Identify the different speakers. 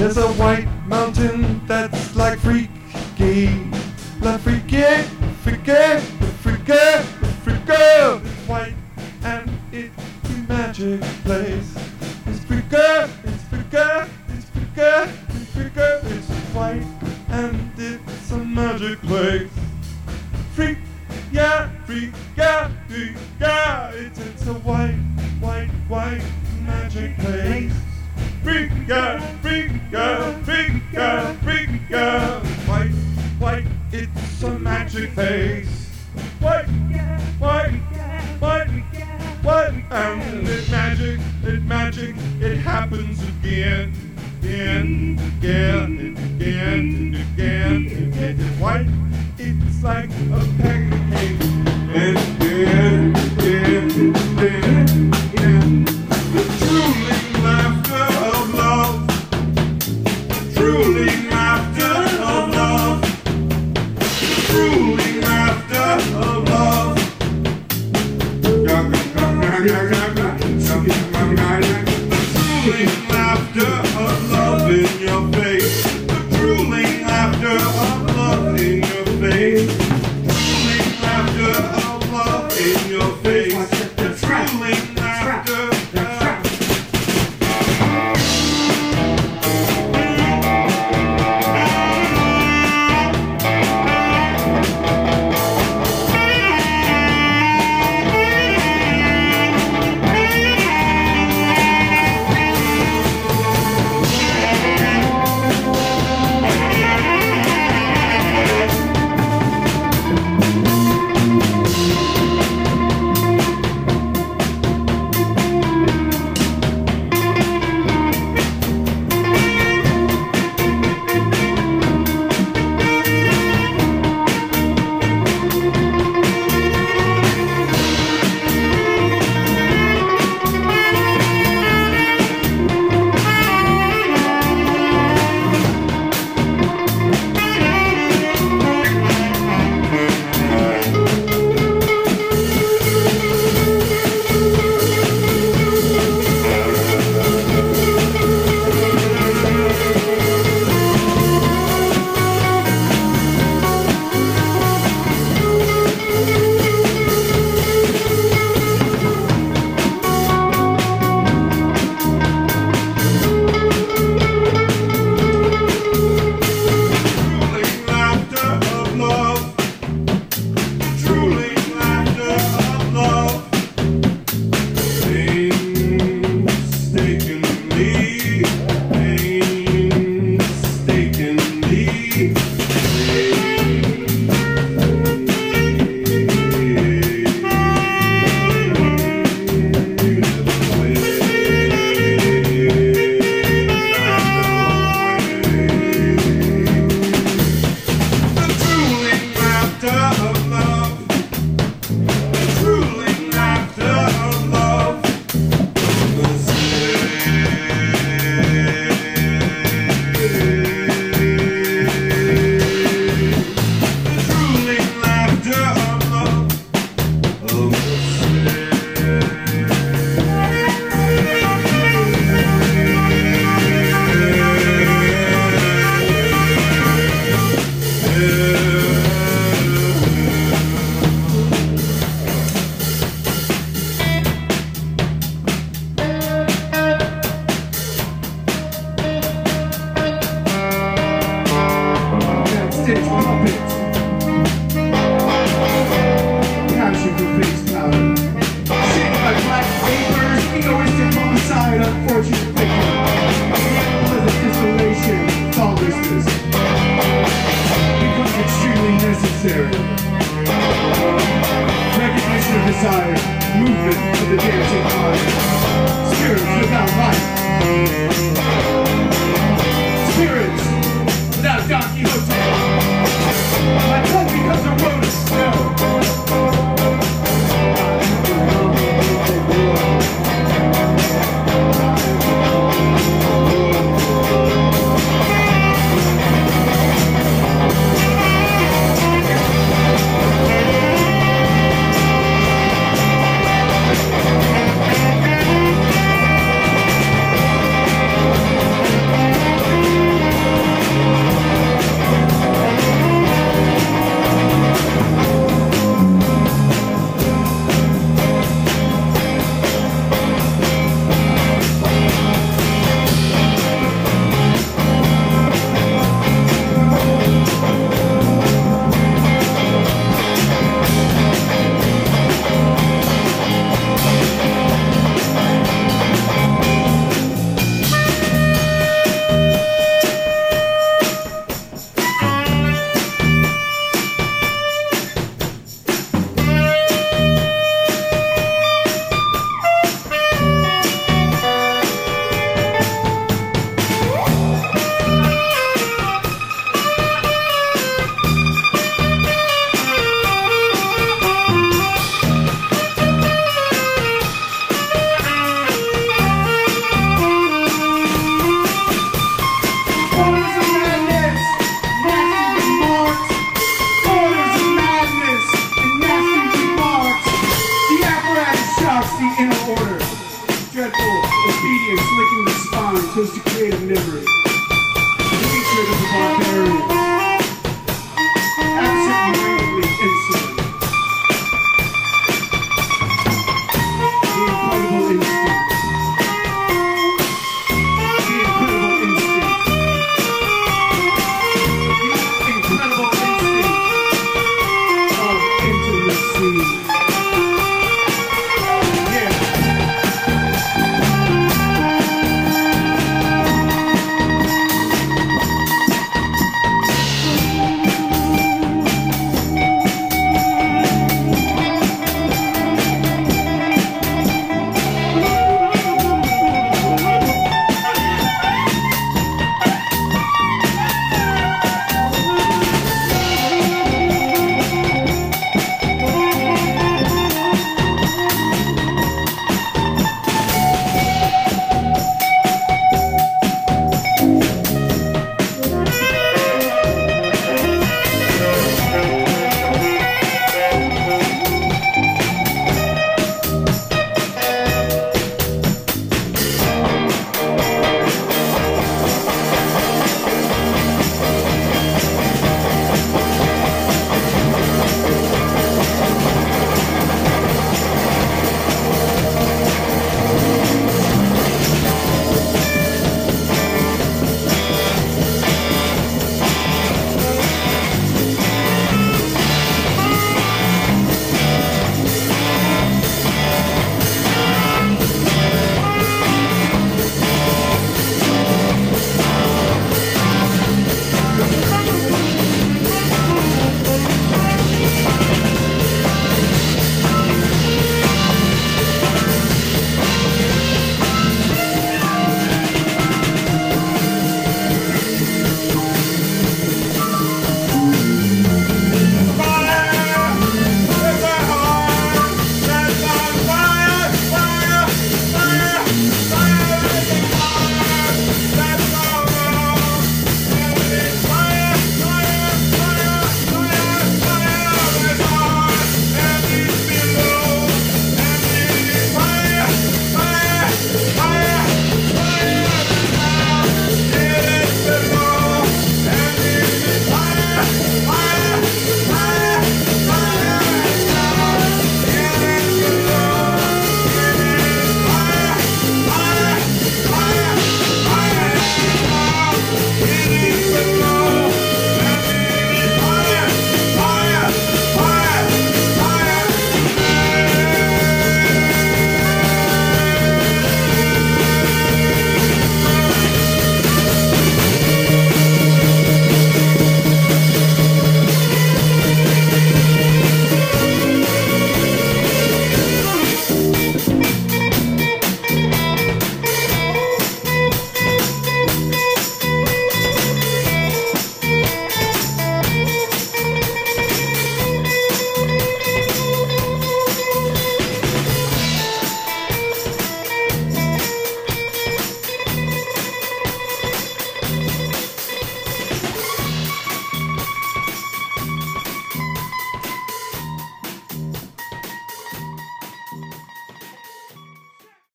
Speaker 1: There's a white mountain that's like freaky, like freaky, freaky, freaky, freaky. It's white and it's a magic place. It's freaky, it's freaky, it's freaky, it's freaky. It's white and it's a magic place. Freak, yeah, freak, yeah, freak, yeah. It's a white, white, white magic place. Freak, yeah, freak, yeah, freak, yeah, freak, yeah. White, white, it's a magic face. White, white, white, white, and it's magic, it happens again, again, again, again, again. It's white, it's like a pancake. And again, again, again, again. The drooling laughter of love. Drooling laughter of love. Drooling laughter of love. Drooling laughter of love in your face. The drooling laughter of love in your face. Drooling laughter of love in your face. The drooling laughter. Recognition of desire, movement of the dancing heart, spirits without life, spirits without Don Quixote.
Speaker 2: Orders of madness, nasty remarks. Orders of madness and nasty remarks. The apparatus shocks the inner order. Dreadful obedience licking the spine close to creative memory. Hatred of the barbarian. Absent-mindedly insolent.